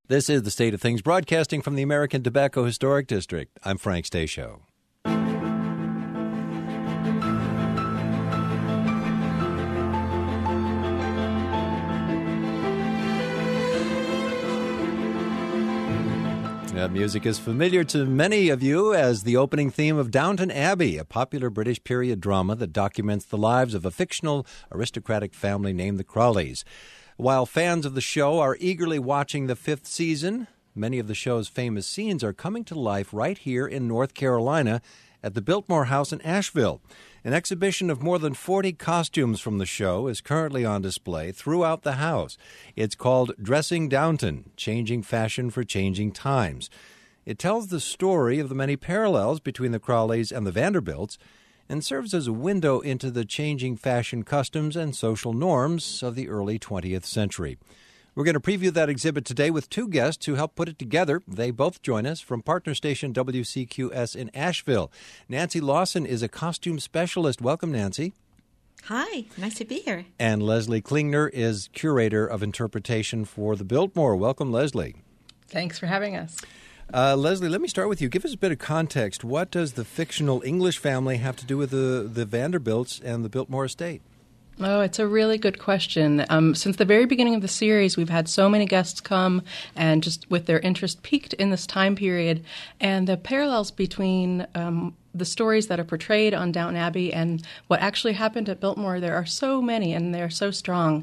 This is The State of Things, broadcasting from the American Tobacco Historic District. I'm Frank Stasio. That music is familiar to many of you as the opening theme of Downton Abbey, a popular British period drama that documents the lives of a fictional aristocratic family named the Crawleys. While fans of the show are eagerly watching the fifth season, many of the show's famous scenes are coming to life right here in North Carolina at the Biltmore House in Asheville. An exhibition of more than 40 costumes from the show is currently on display throughout the house. It's called Dressing Downton, Changing Fashion for Changing Times. It tells the story of the many parallels between the Crawleys and the Vanderbilts and serves as a window into the changing fashion customs and social norms of the early 20th century. We're going to preview that exhibit today with two guests who helped put it together. They both join us from partner station WCQS in Asheville. Nancy Lawson is a costume specialist. Welcome, Nancy. Hi, nice to be here. And Leslie Klingner is curator of interpretation for the Biltmore. Welcome, Leslie. Thanks for having us. Leslie, let me start with you. Give us a bit of context. What does the fictional English family have to do with the Vanderbilts and the Biltmore estate? Oh, it's a really good question. Since the very beginning of the series, we've had so many guests come and just with their interest peaked in this time period. And the parallels between the stories that are portrayed on Downton Abbey and what actually happened at Biltmore, there are so many and they're so strong.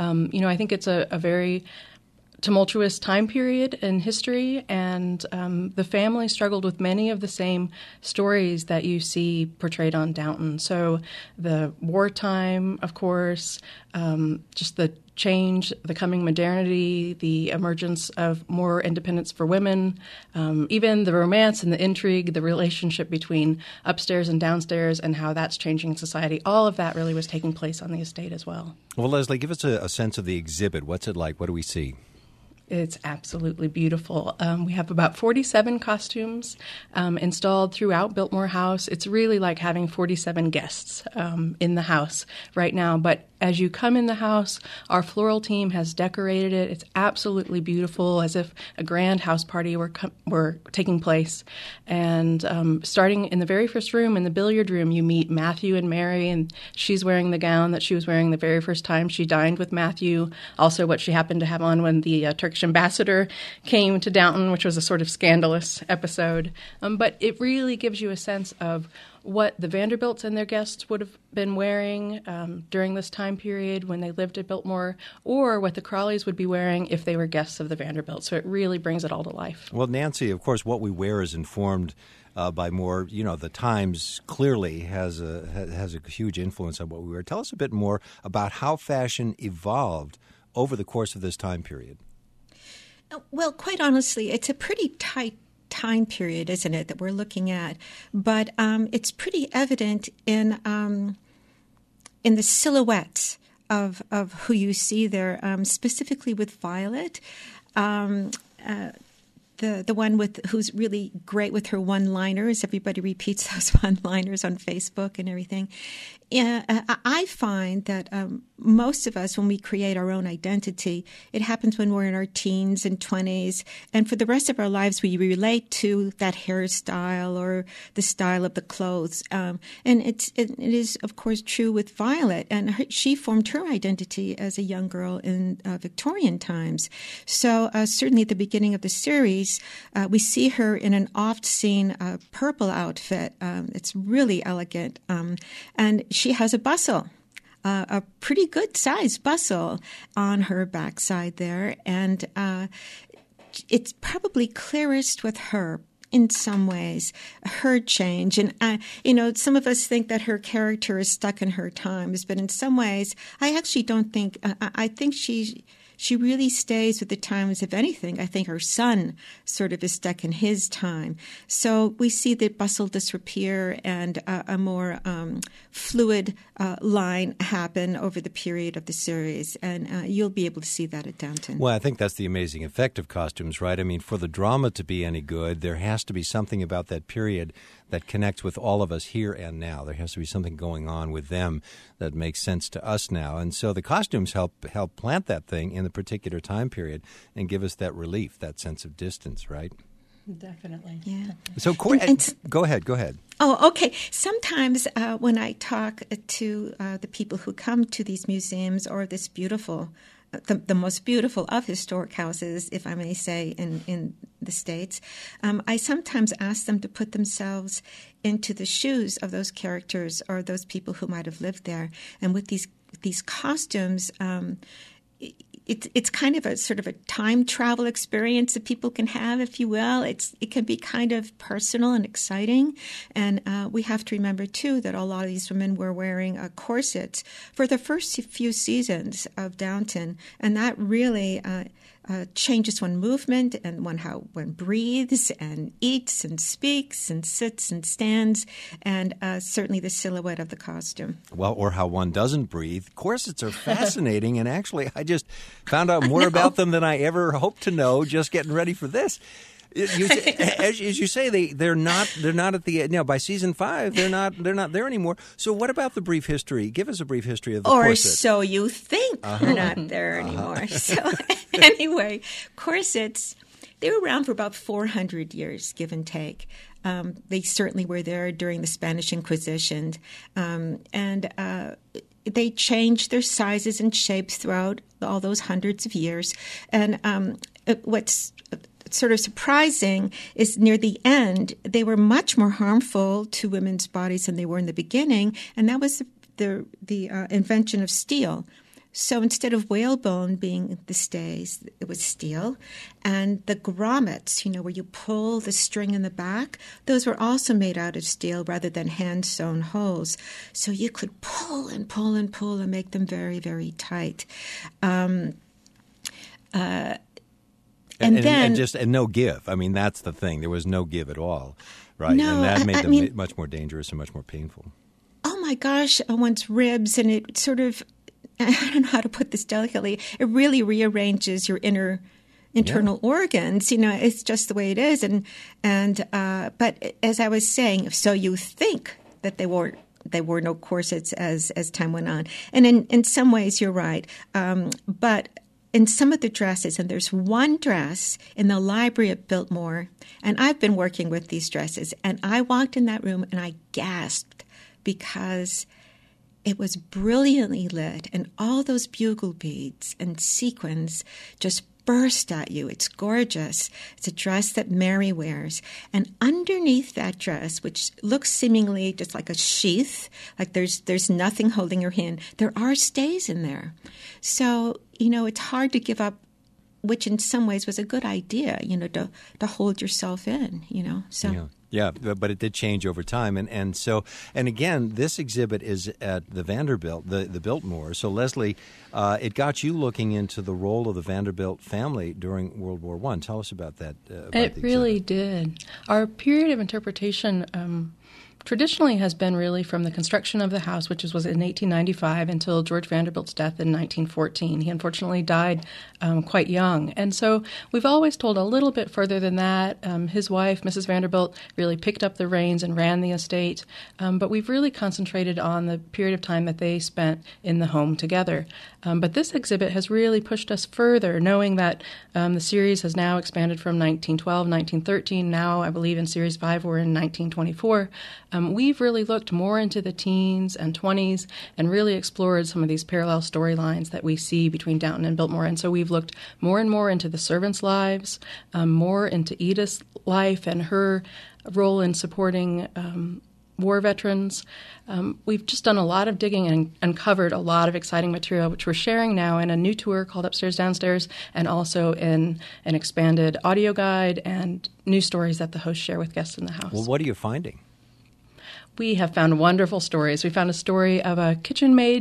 I think it's a very tumultuous time period in history, and the family struggled with many of the same stories that you see portrayed on Downton. So the wartime, of course, just the change, the coming modernity, the emergence of more independence for women, even the romance and the intrigue, the relationship between upstairs and downstairs and how that's changing society. All of that really was taking place on the estate as well. Well, Leslie, give us a sense of the exhibit. What's it like? What do we see? It's absolutely beautiful. We have about 47 costumes installed throughout Biltmore House. It's really like having 47 guests in the house right now. But as you come in the house, our floral team has decorated it. It's absolutely beautiful, as if a grand house party were taking place. And starting in the very first room, in the billiard room, you meet Matthew and Mary, and she's wearing the gown that she was wearing the very first time she dined with Matthew, also what she happened to have on when the Turkish ambassador came to Downton, which was a sort of scandalous episode. But it really gives you a sense of what the Vanderbilts and their guests would have been wearing during this time period when they lived at Biltmore, or what the Crawleys would be wearing if they were guests of the Vanderbilts. So it really brings it all to life. Well, Nancy, of course, what we wear is informed by more, the times clearly has a huge influence on what we wear. Tell us a bit more about how fashion evolved over the course of this time period. Well, quite honestly, it's a pretty tight time period, isn't it, that we're looking at? But it's pretty evident in the silhouettes of who you see there, specifically with Violet. The one who's really great with her one-liners. Everybody repeats those one-liners on Facebook and everything. I find that most of us, when we create our own identity, it happens when we're in our teens and 20s. And for the rest of our lives, we relate to that hairstyle or the style of the clothes. And it is, of course, true with Violet. And she formed her identity as a young girl in Victorian times. So certainly at the beginning of the series, we see her in an oft-seen purple outfit. It's really elegant. And she has a bustle, a pretty good-sized bustle on her backside there. And it's probably clearest with her in some ways, her change. And, some of us think that her character is stuck in her times. But in some ways, I actually don't think I think she really stays with the times. If anything, I think her son sort of is stuck in his time. So we see the bustle disappear and a more fluid line happen over the period of the series. And you'll be able to see that at Downton. Well, I think that's the amazing effect of costumes, right? I mean, for the drama to be any good, there has to be something about that period that connects with all of us here and now. There has to be something going on with them that makes sense to us now. And so the costumes help plant that thing in the particular time period and give us that relief, that sense of distance, right? Definitely. Yeah. So, go ahead. Oh, okay. Sometimes when I talk to the people who come to these museums or this beautiful, the most beautiful of historic houses, if I may say, in the States, I sometimes ask them to put themselves into the shoes of those characters or those people who might have lived there. And with these costumes, it's kind of a sort of a time travel experience that people can have, if you will. It can be kind of personal and exciting. And we have to remember, too, that a lot of these women were wearing corsets for the first few seasons of Downton. And that really changes one movement and how one breathes and eats and speaks and sits and stands, and certainly the silhouette of the costume. Well, or how one doesn't breathe. Corsets are fascinating, and actually I just found out more about them than I ever hoped to know just getting ready for this. As you say, they're not at the by season 5 they're not there anymore. So what about the brief history? Give us a brief history of the corset. Or so you think they're not there anymore. So anyway, corsets, they were around for about 400 years, give and take. They certainly were there during the Spanish Inquisition, and they changed their sizes and shapes throughout all those hundreds of years. And what's sort of surprising is near the end, they were much more harmful to women's bodies than they were in the beginning, and that was the invention of steel. So instead of whalebone being the stays, it was steel. And the grommets, where you pull the string in the back, those were also made out of steel rather than hand-sewn holes. So you could pull and pull and pull and make them very, very tight. And no give. I mean, that's the thing. There was no give at all, right? No, and that made them much more dangerous and much more painful. Oh, my gosh, one's ribs, and it sort of, I don't know how to put this delicately, it really rearranges your internal organs. It's just the way it is. But as I was saying, so you think that they wore no corsets as time went on. And in some ways, you're right. But in some of the dresses, and there's one dress in the library at Biltmore, and I've been working with these dresses, and I walked in that room and I gasped because it was brilliantly lit, and all those bugle beads and sequins just burst at you. It's gorgeous. It's a dress that Mary wears. And underneath that dress, which looks seemingly just like a sheath, like there's nothing holding her hand, there are stays in there. So, it's hard to give up, which in some ways was a good idea, to hold yourself in, So. Yeah, but it did change over time. And again, this exhibit is at the Vanderbilt, the Biltmore. So, Leslie, it got you looking into the role of the Vanderbilt family during World War I. Tell us about that. It really did. Our period of interpretation traditionally has been really from the construction of the house, which was in 1895, until George Vanderbilt's death in 1914. He unfortunately died quite young. And so we've always told a little bit further than that. His wife, Mrs. Vanderbilt, really picked up the reins and ran the estate. But we've really concentrated on the period of time that they spent in the home together. But this exhibit has really pushed us further, knowing that the series has now expanded from 1912, 1913. Now, I believe in Series 5, we're in 1924. We've really looked more into the teens and 20s and really explored some of these parallel storylines that we see between Downton and Biltmore. And so we've looked more and more into the servants' lives, more into Edith's life and her role in supporting war veterans. We've just done a lot of digging and uncovered a lot of exciting material, which we're sharing now in a new tour called Upstairs Downstairs, and also in an expanded audio guide and new stories that the hosts share with guests in the house. Well, what are you finding? We have found wonderful stories. We found a story of a kitchen maid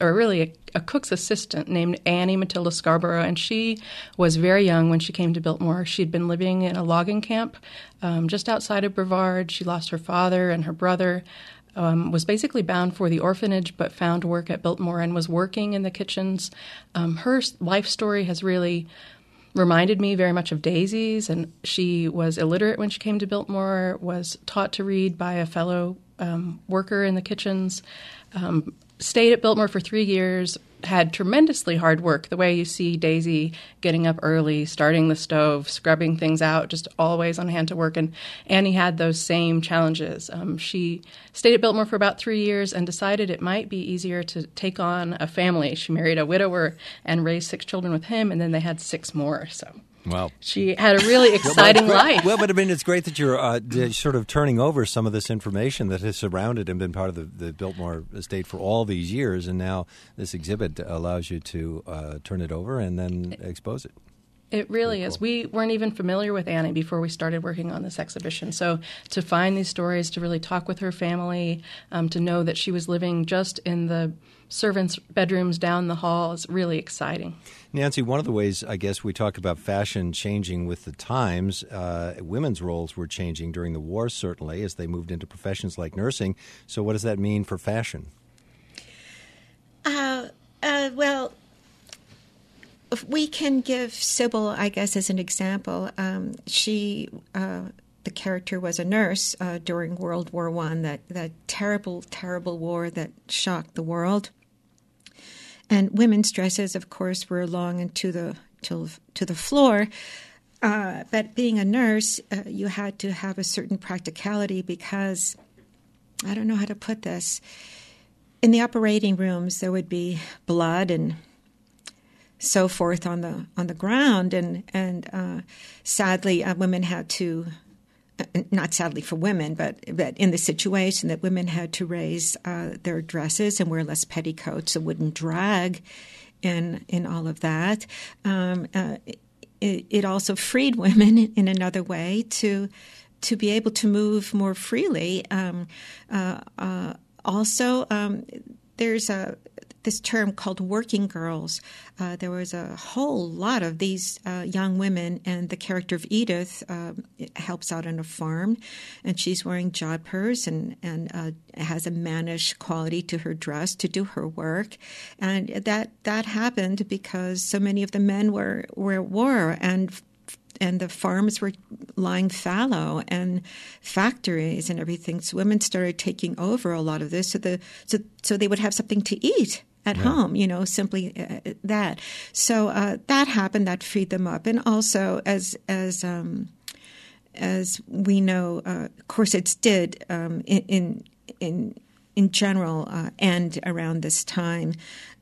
a cook's assistant named Annie Matilda Scarborough, and she was very young when she came to Biltmore. She'd been living in a logging camp just outside of Brevard. She lost her father and her brother, was basically bound for the orphanage, but found work at Biltmore and was working in the kitchens. Her life story has really reminded me very much of Daisy's, and she was illiterate when she came to Biltmore, was taught to read by a fellow worker in the kitchens, stayed at Biltmore for 3 years, had tremendously hard work, the way you see Daisy getting up early, starting the stove, scrubbing things out, just always on hand to work. And Annie had those same challenges. She stayed at Biltmore for about 3 years and decided it might be easier to take on a family. She married a widower and raised 6 children with him, and then they had 6 more. So wow. She had a really exciting life. Well, but I mean, it's great that you're sort of turning over some of this information that has surrounded and been part of the Biltmore estate for all these years, and now this exhibit allows you to turn it over and then expose it. It really is. We weren't even familiar with Annie before we started working on this exhibition. So to find these stories, to really talk with her family, to know that she was living just in the servants' bedrooms down the hall is really exciting. Nancy, one of the ways, I guess, we talk about fashion changing with the times, women's roles were changing during the war, certainly, as they moved into professions like nursing. So what does that mean for fashion? Well, we can give Sybil, I guess, as an example. She, the character, was a nurse during World War I, that terrible, terrible war that shocked the world. And women's dresses, of course, were long and to the floor. But being a nurse, you had to have a certain practicality because, I don't know how to put this, in the operating rooms there would be blood and so forth on the ground, and sadly, women had to. Not sadly for women, but in the situation that women had to raise their dresses and wear less petticoats, so wouldn't drag in all of that. It also freed women in another way to be able to move more freely. There's this term called working girls. There was a whole lot of these young women, and the character of Edith helps out on a farm, and she's wearing jodhpurs and has a mannish quality to her dress to do her work. And that happened because so many of the men were at war, and the farms were lying fallow, and factories and everything. So women started taking over a lot of this, so they would have something to eat at home, simply that. So that happened. That freed them up, and also as we know, corsets did in general end around this time.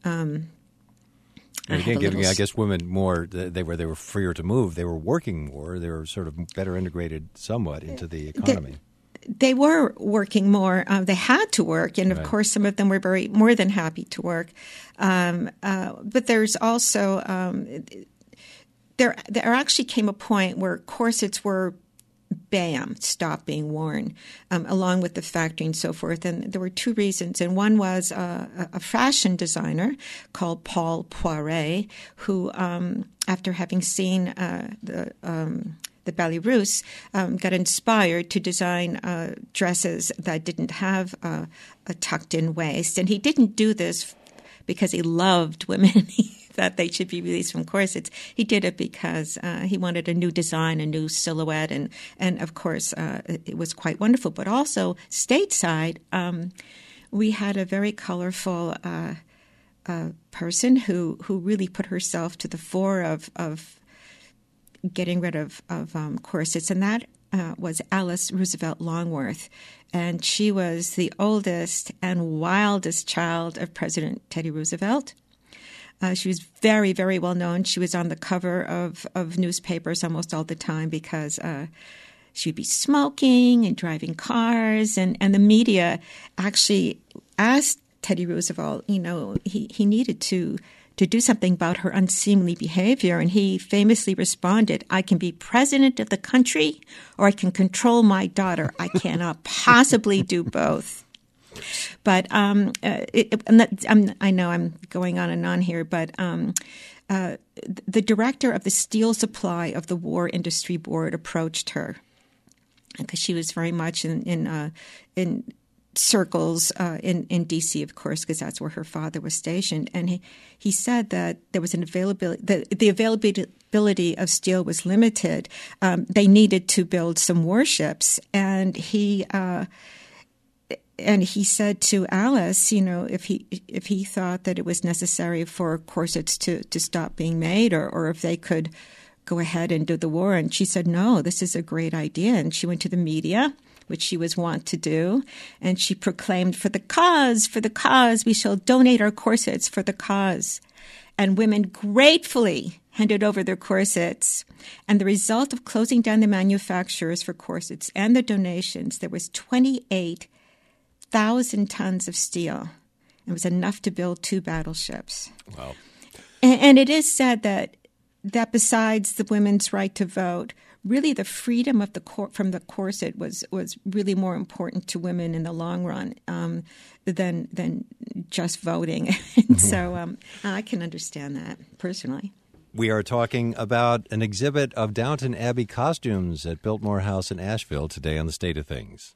And again, giving, I guess, women more, they were freer to move. They were working more. They were sort of better integrated somewhat into the economy. They were working more. They had to work, and of course, some of them were more than happy to work. But there's also there actually came a point where corsets were stopped being worn, along with the factory and so forth. And there were 2 reasons. And one was a fashion designer called Paul Poiret, who, after having seen the Ballet-Russe, got inspired to design dresses that didn't have a tucked-in waist. And he didn't do this because he loved women. That they should be released from corsets. He did it because he wanted a new design, a new silhouette, and of course it was quite wonderful. But also stateside, we had a very colorful person who really put herself to the fore of getting rid of corsets, and that was Alice Roosevelt Longworth. And she was the oldest and wildest child of President Teddy Roosevelt. She was very, very well known. She was on the cover of newspapers almost all the time because she'd be smoking and driving cars. And the media actually asked Teddy Roosevelt, he needed to do something about her unseemly behavior. And he famously responded, "I can be president of the country or I can control my daughter. I cannot possibly do both." But I know I'm going on and on here, but the director of the steel supply of the War Industry Board approached her because she was very much in circles in D.C., of course, because that's where her father was stationed. And he said that there was an availability, the availability of steel was limited. They needed to build some warships, and he said to Alice, if he thought that it was necessary for corsets to stop being made, or if they could go ahead and do the war. And she said, no, this is a great idea. And she went to the media, which she was wont to do, and she proclaimed, for the cause, we shall donate our corsets for the cause. And women gratefully handed over their corsets. And the result of closing down the manufacturers for corsets and the donations, there was 28,000 tons of steel. It was enough to build 2 battleships. Wow. And it is said that besides the women's right to vote, really the freedom of from the corset was really more important to women in the long run than just voting. And so I can understand that personally. We are talking about an exhibit of Downton Abbey costumes at Biltmore House in Asheville today on The State of Things.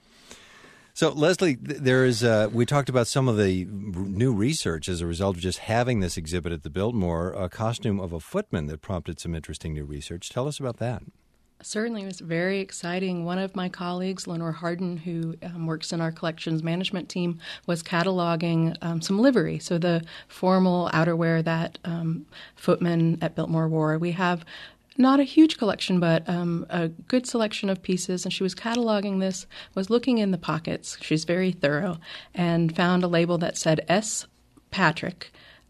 So, Leslie, we talked about some of the new research as a result of just having this exhibit at the Biltmore, a costume of a footman that prompted some interesting new research. Tell us about that. Certainly, it was very exciting. One of my colleagues, Lenore Harden, who works in our collections management team, was cataloging some livery, so the formal outerwear that footmen at Biltmore wore. We have not a huge collection, but a good selection of pieces. And she was cataloging this, was looking in the pockets. She's very thorough, and found a label that said S. Patrick,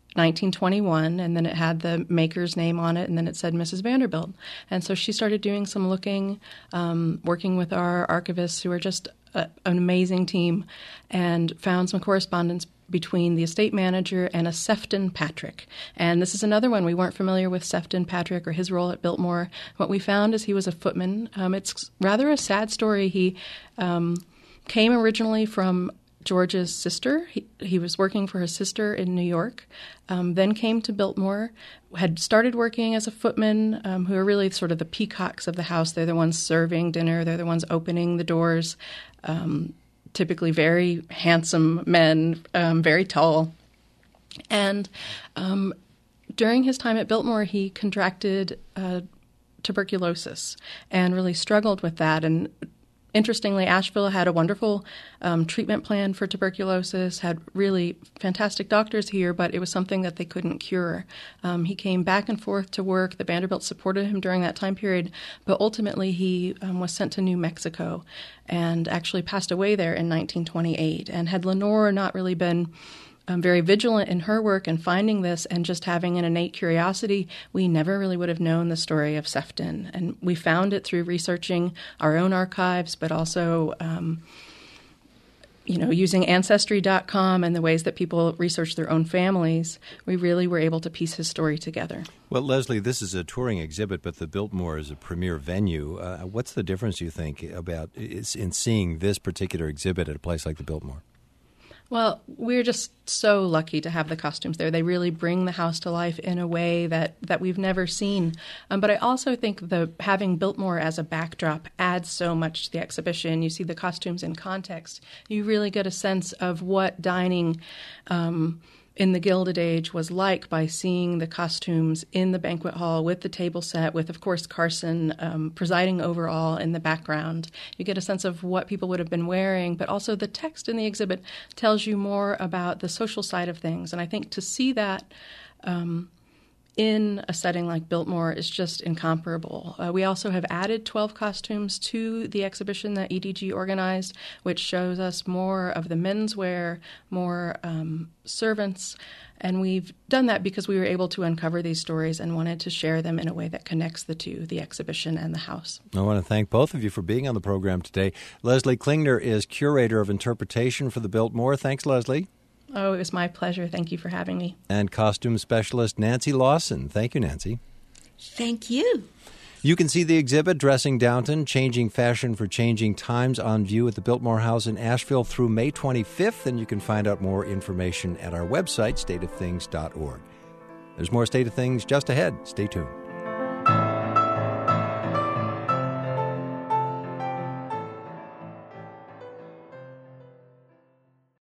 1921, and then it had the maker's name on it, and then it said Mrs. Vanderbilt. And so she started doing some looking, working with our archivists, who are just an amazing team, and found some correspondence between the estate manager and a Sefton Patrick. And this is another one. We weren't familiar with Sefton Patrick or his role at Biltmore. What we found is he was a footman. It's rather a sad story. He came originally from George's sister. He was working for his sister in New York, then came to Biltmore, had started working as a footman, who are really sort of the peacocks of the house. They're the ones serving dinner. They're the ones opening the doors. Typically very handsome men, very tall. And during his time at Biltmore, he contracted tuberculosis and really struggled with that. And interestingly, Asheville had a wonderful treatment plan for tuberculosis, had really fantastic doctors here, but it was something that they couldn't cure. He came back and forth to work. The Vanderbilts supported him during that time period, but ultimately he was sent to New Mexico and actually passed away there in 1928. And had Lenore not really been very vigilant in her work and finding this and just having an innate curiosity, we never really would have known the story of Sefton. And we found it through researching our own archives, but also using Ancestry.com and the ways that people research their own families. We really were able to piece his story together. Well, Leslie, this is a touring exhibit, but the Biltmore is a premier venue. What's the difference, you think, in seeing this particular exhibit at a place like the Biltmore? Well, we're just so lucky to have the costumes there. They really bring the house to life in a way that we've never seen. But I also think having Biltmore as a backdrop adds so much to the exhibition. You see the costumes in context. You really get a sense of what dining in the Gilded Age was like by seeing the costumes in the banquet hall with the table set, with, of course, Carson presiding over all in the background. You get a sense of what people would have been wearing, but also the text in the exhibit tells you more about the social side of things. And I think to see that in a setting like Biltmore is just incomparable. We also have added 12 costumes to the exhibition that EDG organized, which shows us more of the menswear, more servants, and we've done that because we were able to uncover these stories and wanted to share them in a way that connects the two, the exhibition and the house. I want to thank both of you for being on the program today. Leslie Klingner is Curator of Interpretation for the Biltmore. Thanks, Leslie. Oh, it was my pleasure. Thank you for having me. And costume specialist Nancy Lawson. Thank you, Nancy. Thank you. You can see the exhibit, Dressing Downton, Changing Fashion for Changing Times, on view at the Biltmore House in Asheville through May 25th, and you can find out more information at our website, stateofthings.org. There's more State of Things just ahead. Stay tuned.